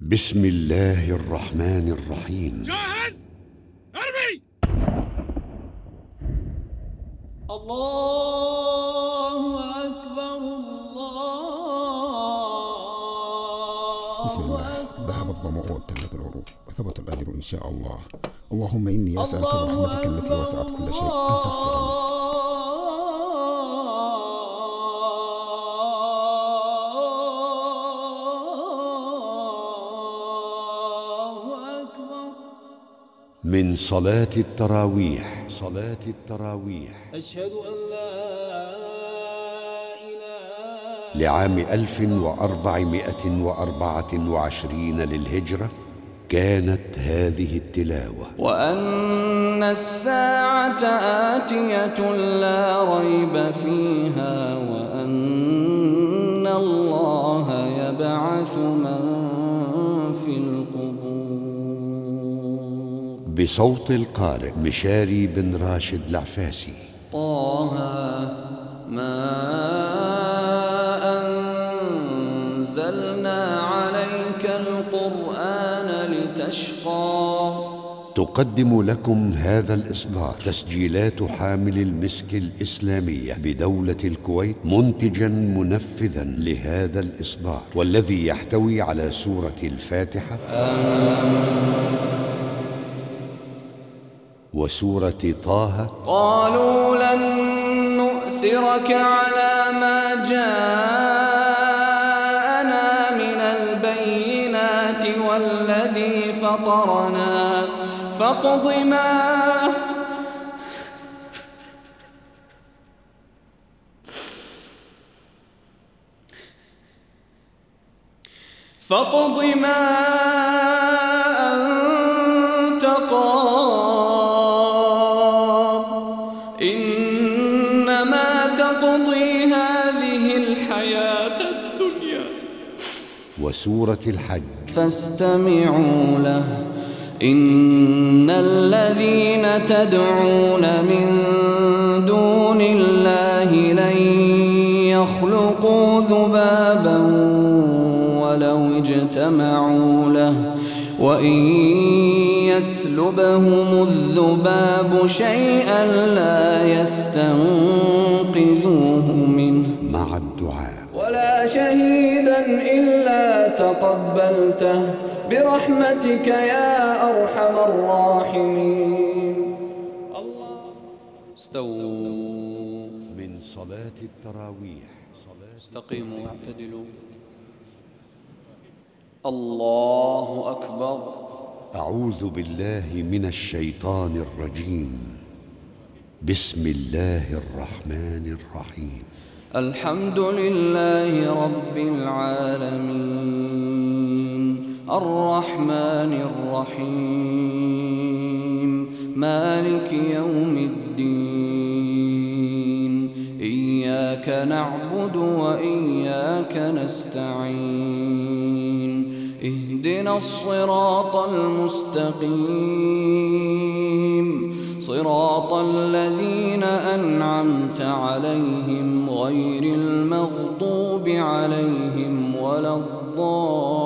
بسم الله الرحمن الرحيم. جاهز؟ ارمي. الله أكبر بسم الله. ذهب الظمأ وابتلت العروق وثبت الأجر إن شاء الله. اللهم إني أسألك برحمتك التي وسعت كل شيء أن تغفر لي. من صلاة التراويح. أشهد أن لا إله لعام 1424 للهجرة كانت هذه التلاوة: وأن الساعة آتية لا ريب فيها وأن الله يبعث من في القبور. بصوت القارئ مشاري بن راشد العفاسي. طه ما أنزلنا عليك القرآن لتشقى. تقدم لكم هذا الإصدار تسجيلات حامل المسك الإسلامية بدولة الكويت، منتجا منفذا لهذا الإصدار، والذي يحتوي على سورة الفاتحة وسورة طه. قالوا لن نؤثرك على ما جاءنا من البينات والذي فطرنا فاقض ما أنت قاض إنما تقضي هذه الحياة الدنيا. وسورة الحج. فاستمعوا له إن الذين تدعون من دون الله لن يخلقوا ذبابا ولو اجتمعوا له وإن يسلبهم الذباب شيئا لا يستنقذوه منه. مع الدعاء. ولا شهيدا إلا تقبلته برحمتك يا أرحم الراحمين. الله. استووا. من صلاة التراويح. استقيموا واعتدلوا. الله أكبر. أعوذ بالله من الشيطان الرجيم. بسم الله الرحمن الرحيم. الحمد لله رب العالمين الرحمن الرحيم مالك يوم الدين إياك نعبد وإياك نستعين اهدنا الصراط المستقيم صراط الذين أنعمت عليهم غير المغضوب عليهم ولا الضالين.